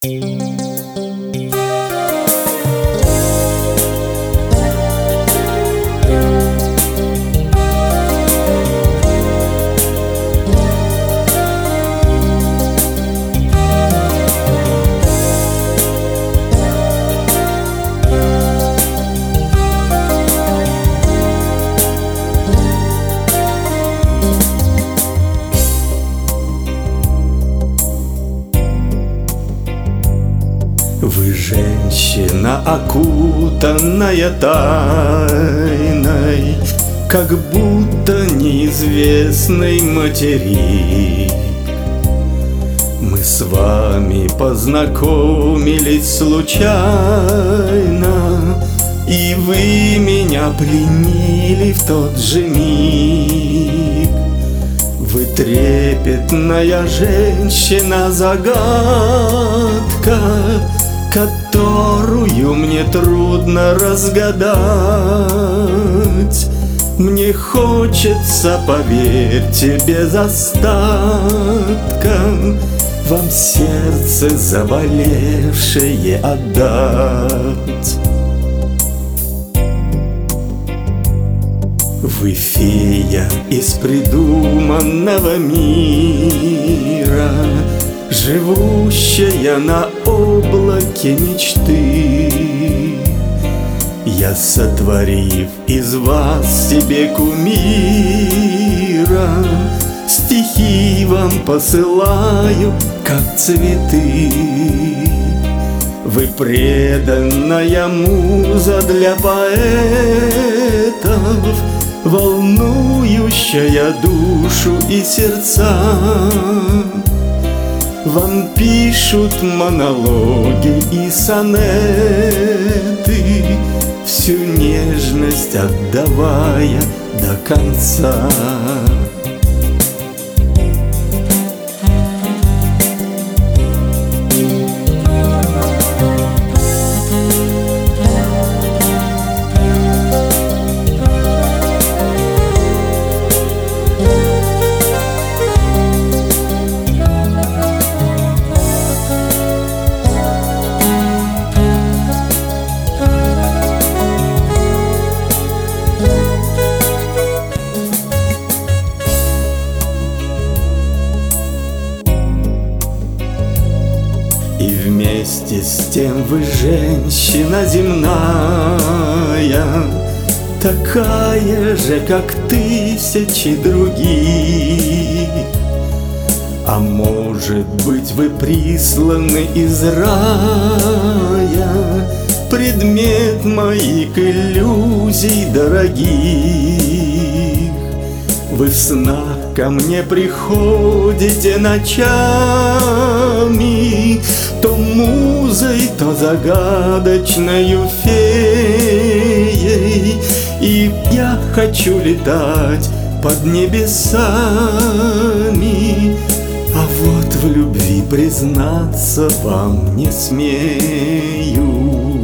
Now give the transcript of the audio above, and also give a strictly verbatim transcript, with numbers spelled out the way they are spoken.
Вы женщина, окутанная тайной, как будто неизвестный материк. Мы с вами познакомились случайно, и вы меня пленили в тот же миг. Вы трепетная женщина-загадка, которую мне трудно разгадать. Мне хочется, поверьте, без остатка вам сердце заболевшее отдать. Вы фея из придуманного мира, живущая на облаке мечты. Я, сотворив из вас себе кумира, стихи вам посылаю, как цветы. Вы преданная муза для поэтов, волнующая душу и сердца. Вам пишут монологи и сонеты, всю нежность отдавая до конца. И вместе с тем вы женщина земная, такая же, как тысячи других. А может быть, вы присланы из рая, предмет моих иллюзий дорогих. Вы в снах ко мне приходите ночами, то музой, то загадочною феей. И я хочу летать под небесами, а вот в любви признаться вам не смею.